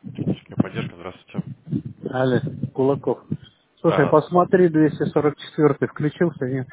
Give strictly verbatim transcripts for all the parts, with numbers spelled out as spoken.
Техническая поддержка, здравствуйте. Алле, Кулаков. Слушай, А, посмотри, двести сорок четыре включился, нет?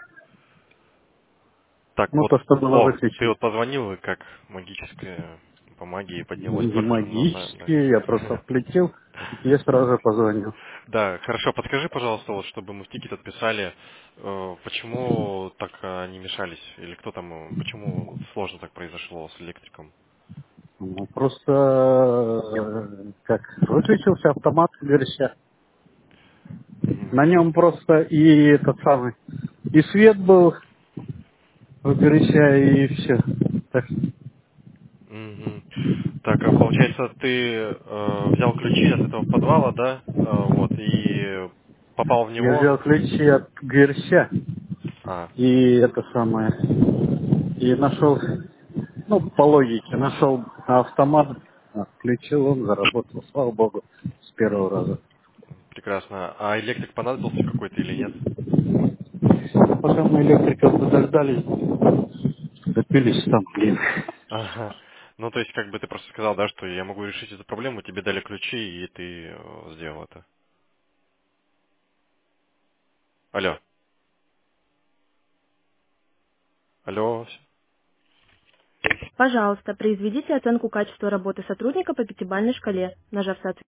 так Ну, вот, то, что было о, ты выключено. вот позвонил, и как магическая по магии поднялось Не только что на, на, на магически, я просто лист. включил, и я сразу же позвонил. Да, хорошо, подскажи, пожалуйста, вот, чтобы мы в тикет отписали, э, почему так э, они мешались, или кто там, э, почему сложно так произошло с электриком? Ну, просто, э, как, выключился автомат Герща. Мгм. На нем просто и этот самый, и свет был у Герща, и все. Так, Мгм. Так, а получается, ты э, взял ключи от этого подвала, да, э, вот, и попал в я него? взял ключи от Герща, А, и это самое, и нашел, ну, по логике, нашел автомат, включил, он заработал, слава богу, с первого раза. прекрасно. А электрик понадобился какой-то или нет? Пока мы электриков подождали, допились там, блин. Ага. Ну, то есть, как бы ты просто сказал, да, что я могу решить эту проблему, тебе дали ключи, и ты э, сделал это. Алло. Алло. Пожалуйста, произведите оценку качества работы сотрудника по пятибалльной шкале, нажав соответствующий